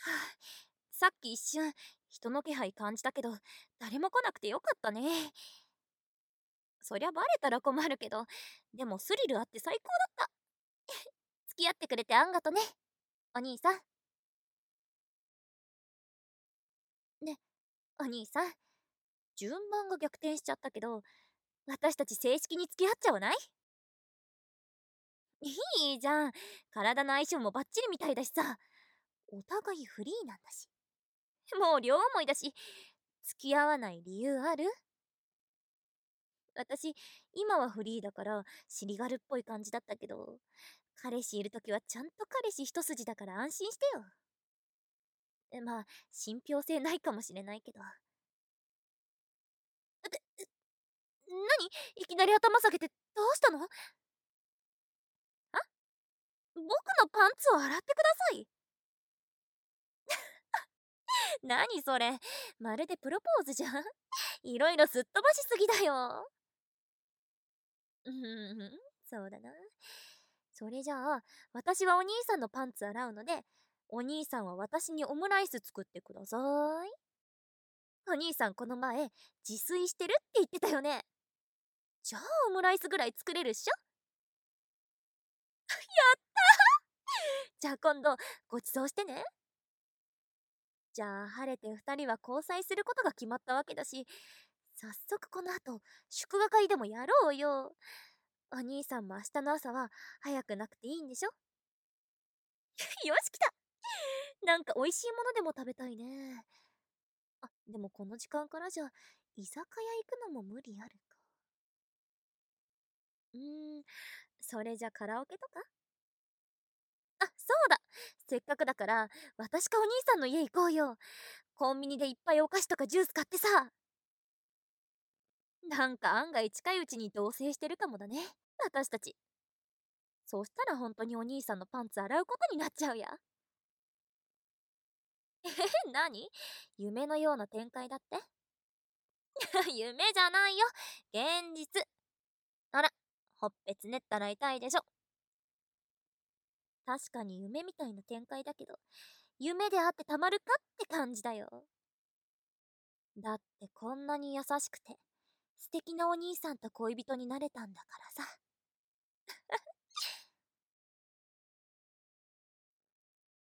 さっき一瞬人の気配感じたけど、誰も来なくてよかったね。そりゃバレたら困るけど、でもスリルあって最高だった。付き合ってくれてあんがとね、お兄さん。ね、お兄さん、順番が逆転しちゃったけど、私たち正式に付き合っちゃわない？いいじゃん。体の相性もバッチリみたいだしさ。お互いフリーなんだし。もう両思いだし、付き合わない理由ある？私、今はフリーだから尻軽っぽい感じだったけど、彼氏いるときはちゃんと彼氏一筋だから安心してよ。まあ、信憑性ないかもしれないけど。何？いきなり頭下げてどうしたの？僕のパンツを洗ってください。何それ？まるでプロポーズじゃん。いろいろすっ飛ばしすぎだよ。うん、そうだな。それじゃあ、私はお兄さんのパンツ洗うので、お兄さんは私にオムライス作ってください。お兄さんこの前、自炊してるって言ってたよね。じゃあオムライスぐらい作れるっしょ？じゃあ今度、ご馳走してね。じゃあ晴れて二人は交際することが決まったわけだし、早速この後、祝賀会でもやろうよ。お兄さんも明日の朝は早くなくていいんでしょ？よし来た。なんか美味しいものでも食べたいね。あ、でもこの時間からじゃ、居酒屋行くのも無理あるか。うーん、それじゃカラオケとか？あ、そうだ。せっかくだから、私かお兄さんの家行こうよ。コンビニでいっぱいお菓子とかジュース買ってさ。なんか案外近いうちに同棲してるかもだね。私たち。そうしたら本当にお兄さんのパンツ洗うことになっちゃうや。何？夢のような展開だって？夢じゃないよ。現実。あら、ほっぺつねったら痛いでしょ。確かに夢みたいな展開だけど、夢であってたまるかって感じだよ。だってこんなに優しくて、素敵なお兄さんと恋人になれたんだからさ。